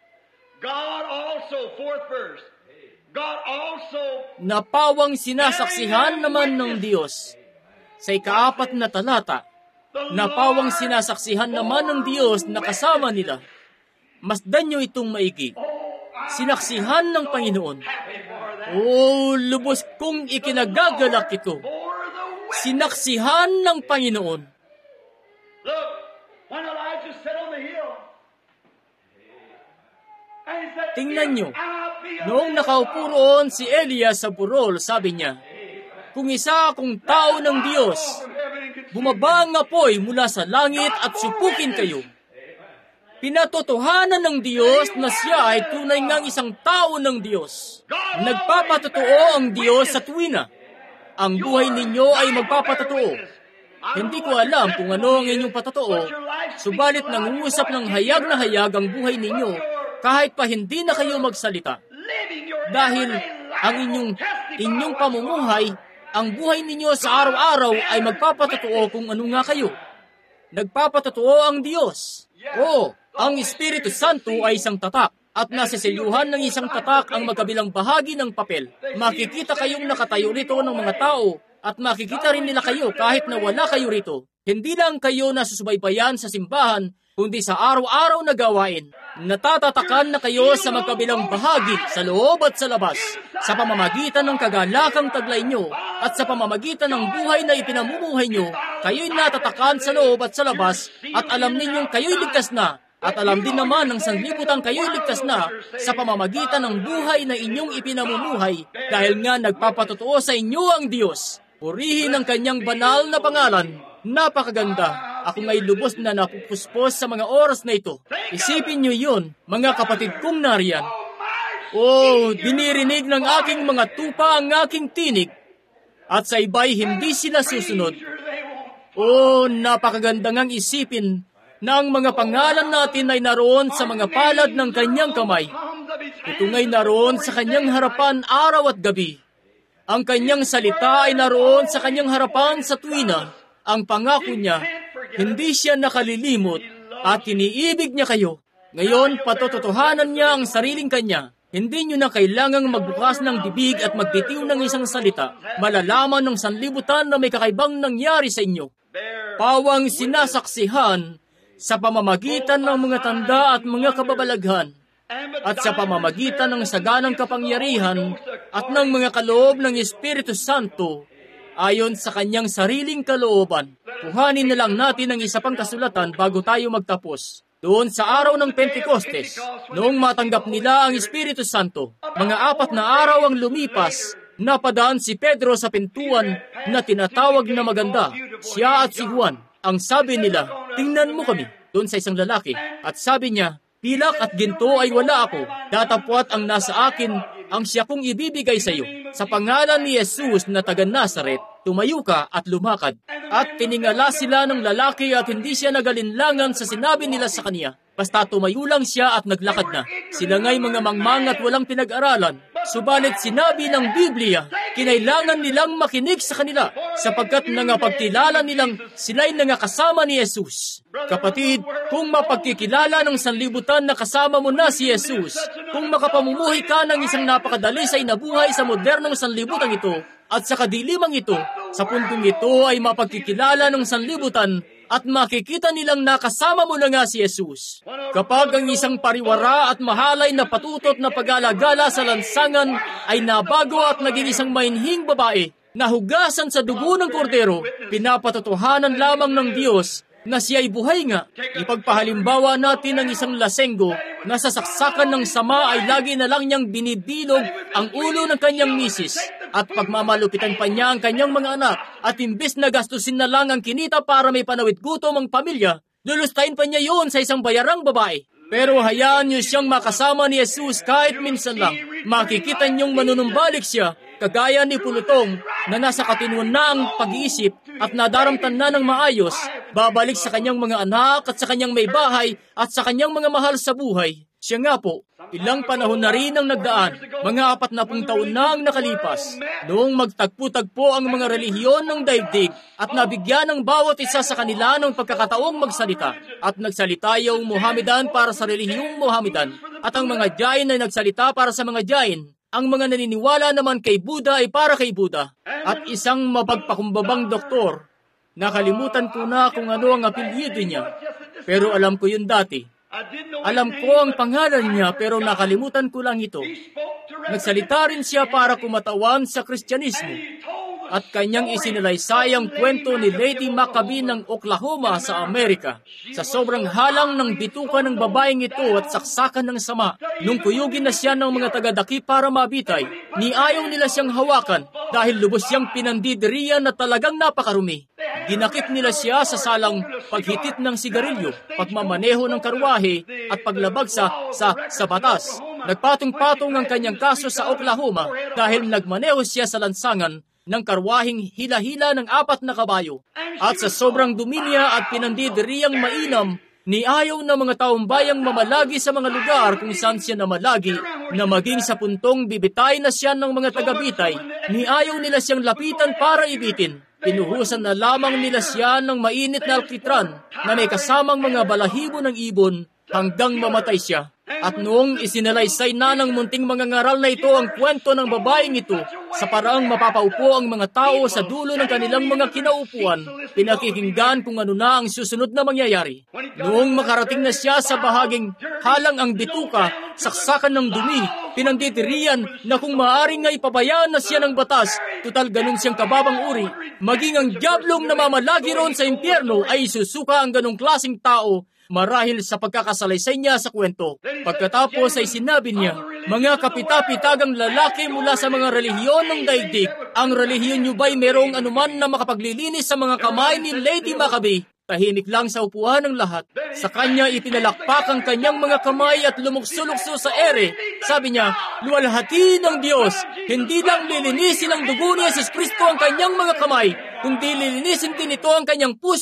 God also, fourth verse, God also, napawang sinasaksihan naman ng Diyos. Sa ikaapat na talata, napawang sinasaksihan naman ng Diyos na kasama nila. Masdan nyo itong maigi. Sinaksihan ng Panginoon. Oh, lubos kong ikinagagalak ito. Sinaksihan ng Panginoon. look, when Elijah sat on the hill, and he said, Tingnan nyo, I'll be a noong nakaupo roon si Elias sa burol, sabi niya, kung isa akong tao ng Diyos, bumaba ang apoy mula sa langit at supukin kayo. Pinatotohanan ng Diyos na siya ay tunay ngang isang tao ng Diyos. Nagpapatotoo ang Diyos sa tuwina. Ang buhay ninyo ay magpapatotoo. Hindi ko alam kung ano ang inyong patotoo, subalit nangungusap ng hayag na hayag ang buhay ninyo kahit pa hindi na kayo magsalita. Dahil ang inyong, inyong pamumuhay, ang buhay ninyo sa araw-araw ay magpapatotoo kung ano nga kayo. Nagpapatotoo ang Diyos. Oo, ang Espiritu Santo ay isang tatak at nasisilyuhan ng isang tatak ang magkabilang bahagi ng papel. Makikita kayong nakatayo rito ng mga tao at makikita rin nila kayo kahit na wala kayo rito. Hindi lang kayo nasusubaybayan sa simbahan, kundi sa araw-araw na gawain. Natatatakan na kayo sa magkabilang bahagi, sa loob at sa labas, sa pamamagitan ng kagalakang taglay nyo, at sa pamamagitan ng buhay na ipinamumuhay nyo, kayo'y natatakan sa loob at sa labas, at alam ninyong kayo'y ligtas na, at alam din naman ng sanlibutan kayo'y ligtas na sa pamamagitan ng buhay na inyong ipinamumuhay, dahil nga nagpapatotoo sa inyo ang Diyos. Purihin ang kanyang banal na pangalan. Napakaganda. Ako nga'y lubos na napupuspos sa mga oras na ito. Isipin nyo yun, mga kapatid kong nariyan. Oh, dinirinig ng aking mga tupa ang aking tinig, at sa iba'y hindi sila susunod. Oh, napakaganda ngang isipin na ang mga pangalan natin ay naroon sa mga palad ng kanyang kamay. Ito nga'y naroon sa kanyang harapan araw at gabi. Ang kanyang salita ay naroon sa kanyang harapan sa tuwina. Ang pangako niya, hindi siya nakalilimot at iniibig niya kayo. Ngayon, patototohanan niya ang sariling kanya. Hindi nyo na kailangang magbukas ng bibig at magbitiw ng isang salita. Malalaman ng sanlibutan na may kakaibang nangyari sa inyo. Pawang sinasaksihan sa pamamagitan ng mga tanda at mga kababalaghan, at sa pamamagitan ng saganang kapangyarihan at ng mga kaloob ng Espiritu Santo, ayon sa kanyang sariling kalooban. Kuhanin na lang natin ang isa pang kasulatan bago tayo magtapos. Doon sa araw ng Pentecostes, noong matanggap nila ang Espiritu Santo, mga apat na araw ang lumipas, napadaan si Pedro sa pintuan na tinatawag na maganda. Siya at si Juan. Ang sabi nila, tingnan mo kami, doon sa isang lalaki. At sabi niya, pilak at ginto ay wala ako. Datapwat ang nasa akin, ang siya kong ibibigay sa iyo. Sa pangalan ni Jesus na taga Nazaret, tumayo ka at lumakad. At tiningala sila ng lalaki at hindi siya nagalinlangan sa sinabi nila sa kanya. Basta tumayo lang siya at naglakad na. Sila nga'y mga mangmang at walang pinag-aralan. Subalit sinabi ng Biblia, kinailangan nilang makinig sa kanila sapagkat nangapagkilala nilang sila'y nangakasama ni Jesus. Kapatid, kung mapagkikilala ng sanlibutan na kasama mo na si Jesus, kung makapamumuhay ka ng isang napakadali sa inabuhay sa modernong sanlibutan ito, at sa kadilimang ito, sa puntong ito ay mapagkikilala ng sanlibutan at makikita nilang nakasama mo na nga si Jesus. Kapag ang isang pariwara at mahalay na patutot na pag-alagala sa lansangan ay nabago at naging isang mainhing babae, nahugasan sa dugo ng kordero, pinapatotohanan lamang ng Diyos na siya ay buhay nga. Ipagpahalimbawa natin ang isang lasenggo na sa saksakan ng sama ay lagi na lang niyang binibilog ang ulo ng kanyang misis at pagmamalupitan pa niya ang kanyang mga anak at imbes na gastusin na lang ang kinita para may panawid gutom ang pamilya, lulustahin pa niya yun sa isang bayarang babae. Pero hayaan niyo siyang makasama ni Jesus kahit minsan lang. Makikita niyong manunumbalik siya, kagaya ni Pulutong na nasa katinuan na ang pag-iisip at nadaramtan na ng maayos, babalik sa kanyang mga anak at sa kanyang may bahay at sa kanyang mga mahal sa buhay. Siya nga po, ilang panahon na rin ang nagdaan, mga apat na pung taon na ang nakalipas, noong magtagpo-tagpo ang mga relihiyon ng daigdig at nabigyan ng bawat isa sa kanila ng pagkakataong magsalita. At nagsalita yung Mohamedan para sa relihiyong Mohamedan, at ang mga Jain ay nagsalita para sa mga Jain. Ang mga naniniwala naman kay Buddha ay para kay Buddha. At isang mapagpakumbabang doktor, nakalimutan ko na kung ano ang apelyido niya, pero alam ko yun dati. Alam ko ang pangalan niya pero nakalimutan ko lang ito. Nagsalita rin siya para kumatawan sa Kristyanismo at kanyang isinalaysay ang kwento ni Lady Maccabi ng Oklahoma sa Amerika. Sa sobrang halang ng bituka ng babaeng ito at saksakan ng sama, nung kuyugin na siya ng mga taga-daki para mabitay, niayaw nila siyang hawakan dahil lubos siyang pinandidiriyan na talagang napakarumi. Ginakip nila siya sa salang paghitit ng sigarilyo, pagmamaneho ng karwahe at paglabag sa, sa, sa batas. Nagpatong-patong ang kanyang kaso sa Oklahoma dahil nagmaneho siya sa lansangan ng karwahing hila-hila ng apat na kabayo. At sa sobrang dumi niya at pinandidiriyang mainam, niayaw na mga taong bayang mamalagi sa mga lugar kung saan siya namalagi, na maging sa puntong bibitay na siya ng mga tagabitay, niayaw nila siyang lapitan para ibitin. Pinuhusan na lamang nila siya ng mainit na alkitran na may kasamang mga balahibo ng ibon hanggang mamatay siya. At noong isinalaysay na ng munting mga ngaral na ito ang kwento ng babaeng ito, sa paraang mapapaupo ang mga tao sa dulo ng kanilang mga kinaupuan, pinakikinggan kung ano na ang susunod na mangyayari. Noong makarating na siya sa bahaging halang ang bituka, saksakan ng dumi, pinanditiriyan na kung maaring nga ipabayaan na siya ng batas, tutal ganun siyang kababang uri, maging ang diablong namamalagi roon sa impyerno ay susuka ang ganung klaseng tao, marahil sa pagkakasalaysay niya sa kwento. Pagkatapos ay sinabi niya, mga kapitapitagang lalaki mula sa mga relihiyon ng daigdig, ang relihiyon niyo ba'y merong anuman na makapaglilinis sa mga kamay ni Lady Maccabi? Tahimik lang sa upuan ng lahat. Sa kanya ipinalakpak ang kanyang mga kamay at lumukso-lukso sa ere. Sabi niya, luwalhati ng Diyos, hindi lang lilinisin ang dugo ni Jesus Kristo ang kanyang mga kamay, kundi lilinisin din ito ang kanyang puso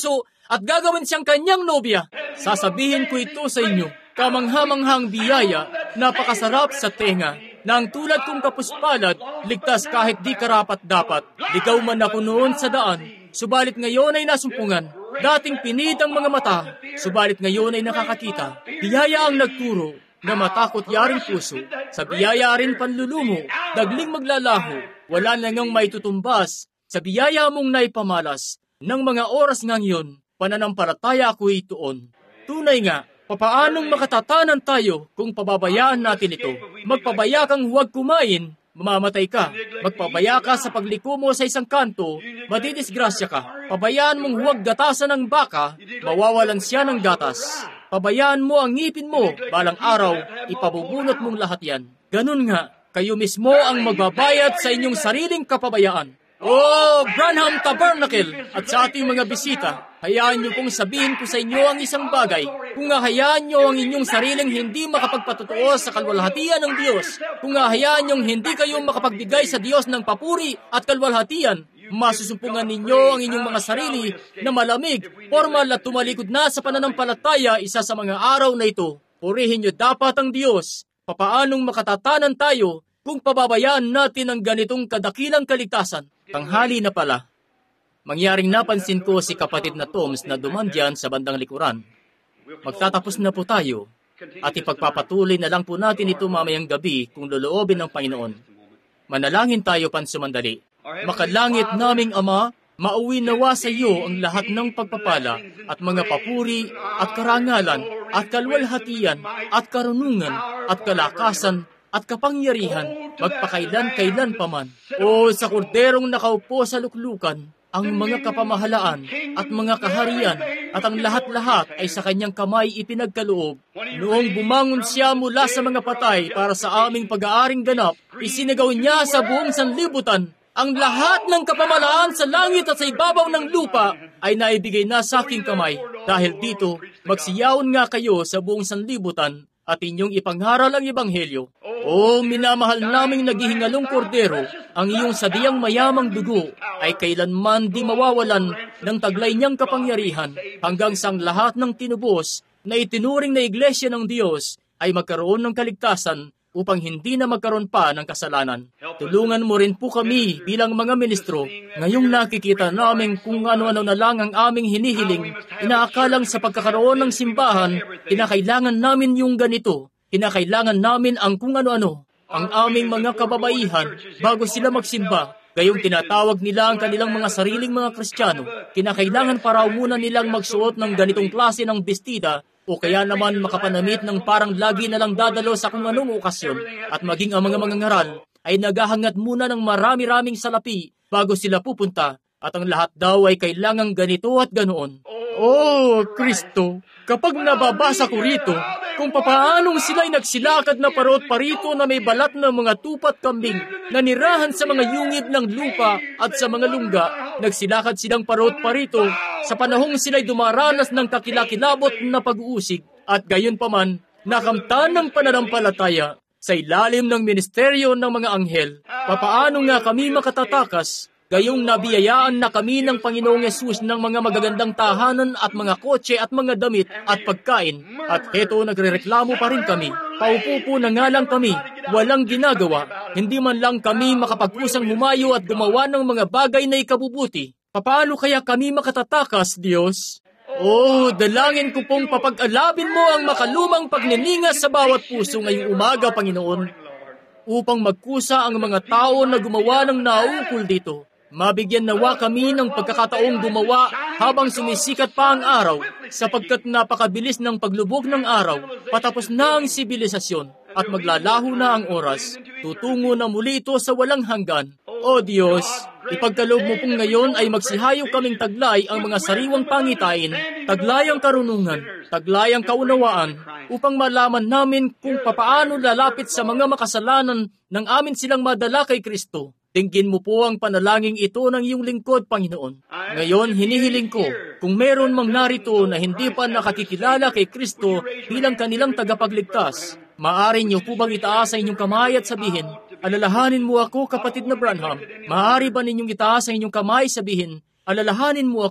at gagawin siyang kanyang nobya. Sasabihin ko ito sa inyo, kamangha-manghang biyaya, napakasarap sa tenga, na ang tulad kong kapuspalad, ligtas kahit di karapat-dapat. Ligaw man ako noon sa daan, subalit ngayon ay nasumpungan. Dating pinid ang mga mata, subalit ngayon ay nakakakita. Biyaya ang nagturo, na matakot yaring puso. Sa biyaya rin panlulumo, dagling maglalaho, wala na ngang may tutumbas. Sa biyaya mong naipamalas, ng mga oras ngang yun, pananampalataya ako'y tuon. Tunay nga, papaanong makatatanan tayo kung pababayaan natin ito? Magpabaya kang huwag kumain, mamamatay ka. Magpabaya ka sa pagliko mo sa isang kanto, madidisgrasya ka. Pabayaan mong huwag gatasan ng baka, mawawalan siya ng gatas. Pabayaan mo ang ngipin mo, balang araw, ipabubunot mong lahat yan. Ganun nga, kayo mismo ang magbabayad sa inyong sariling kapabayaan. Oh, Branham Tabernacle at sa ating mga bisita, hayaan niyo pong sabihin ko sa inyo ang isang bagay. Kung hayaan niyo ang inyong sariling hindi makapagpatotoo sa kalwalhatian ng Diyos, kung hayaan niyong hindi kayo makapagbigay sa Diyos ng papuri at kalwalhatian, masusumpungan ninyo ang inyong mga sarili na malamig, formal at tumalikod na sa pananampalataya isa sa mga araw na ito. Purihin niyo dapat ang Diyos. Papaanong makatatanan tayo kung pababayaan natin ang ganitong kadakilang kaligtasan? Tanghali na pala. Mangyaring napansin ko si kapatid na Toms na dumandyan sa bandang likuran. Magtatapos na po tayo at ipagpapatuloy na lang po natin ito mamayang gabi kung loloobin ng Panginoon. Manalangin tayo pansumandali. Makalangit naming Ama, mauwi nawa sa iyo ang lahat ng pagpapala at mga papuri at karangalan at kalwalhatian at karunungan at kalakasan at kapangyarihan, magpakailan-kailan paman. O sa korderong nakaupo sa luklukan, ang mga kapamahalaan at mga kaharian at ang lahat-lahat ay sa kanyang kamay ipinagkaloob. Noong bumangon siya mula sa mga patay para sa aming pag-aaring ganap, isinagaw niya sa buong sanlibutan. Ang lahat ng kapamalaan sa langit at sa ibabaw ng lupa ay naibigay na sa aking kamay. Dahil dito, magsiyaon nga kayo sa buong sanlibutan at inyong ipangharal ang Ebanghelyo. O minamahal naming naghihingalong kordero, ang iyong sadiyang mayamang dugo ay kailanman di mawawalan ng taglay niyang kapangyarihan hanggang sa ang lahat ng tinubos na itinuring na iglesia ng Diyos ay magkaroon ng kaligtasan upang hindi na magkaroon pa ng kasalanan. Tulungan mo rin po kami bilang mga ministro. Ngayong nakikita namin kung ano-ano na lang ang aming hinihiling, inaakalang sa pagkakaroon ng simbahan, kinakailangan namin yung ganito. Kinakailangan namin ang kung ano-ano. Ang aming mga kababaihan, bago sila magsimba, gayong tinatawag nila ang kanilang mga sariling mga Kristiyano, kinakailangan para muna nilang magsuot ng ganitong klase ng bestida o kaya naman makapanamit ng parang lagi na lang dadalo sa kung anong okasyon at maging ang mga mangangaral ay naghahangat muna ng marami-raming salapi bago sila pupunta at ang lahat daw ay kailangang ganito at ganoon. Oh, Kristo, kapag nababasa ko rito kung papaanong sila'y nagsilakad na parot-parito na may balat ng mga tupat kambing na nirahan sa mga yungib ng lupa at sa mga lungga, nagsilakad silang parot-parito sa panahong sila'y dumaranas ng kakilakilabot na pag-uusig at gayon paman nakamtan ng pananampalataya sa ilalim ng ministeryo ng mga anghel. Papaano nga kami makatatakas? Gayong nabiyayaan na kami ng Panginoong Yesus ng mga magagandang tahanan at mga kotse at mga damit at pagkain. At heto nagrereklamo pa rin kami. Paupo na nga lang kami, walang ginagawa. Hindi man lang kami makapagpusang humayo at gumawa ng mga bagay na ikabubuti. Papaano kaya kami makatatakas, Diyos? Oh, dalangin ko pong papag-alabin mo ang makalumang pagniningas sa bawat puso ngayong umaga, Panginoon, upang magkusa ang mga tao na gumawa ng naukol dito. Mabigyan nawa kami ng pagkakataong gumawa habang sumisikat pa ang araw, sapagkat napakabilis ng paglubog ng araw, patapos na ang sibilisasyon, at maglalaho na ang oras. Tutungo na muli ito sa walang hanggan. O Diyos, ipagkaloob mo pong ngayon ay magsihayo kaming taglay ang mga sariwang pangitain, taglay ang karunungan, taglay ang kaunawaan, upang malaman namin kung papaano lalapit sa mga makasalanan nang amin silang madala kay Kristo. Dinggin mo po ang panalangin ito ng iyong lingkod, Panginoon. Ngayon, hinihiling ko, kung meron mang narito na hindi pa nakakikilala kay Kristo bilang kanilang tagapagligtas, maaari niyo po bang itaas sa inyong kamay at sabihin, alalahanin mo ako, kapatid na Branham. Maaari ba ninyong itaas sa inyong kamay sabihin, alalahanin mo ako,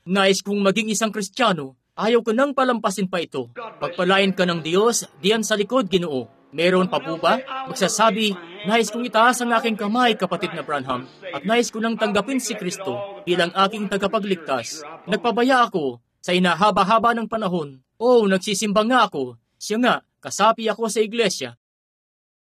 Nais kong maging isang Kristiyano. Ayaw ko nang palampasin pa ito. Pagpalain ka ng Diyos, diyan sa likod, Ginoo. Meron pa po ba? Magsasabi, nais kong itaas ang aking kamay, kapatid na Branham, at nais ko nang tanggapin si Kristo bilang aking tagapagligtas. Nagpabaya ako sa inahaba-haba ng panahon. O, nagsisimba nga ako. Siya nga, kasapi ako sa iglesia.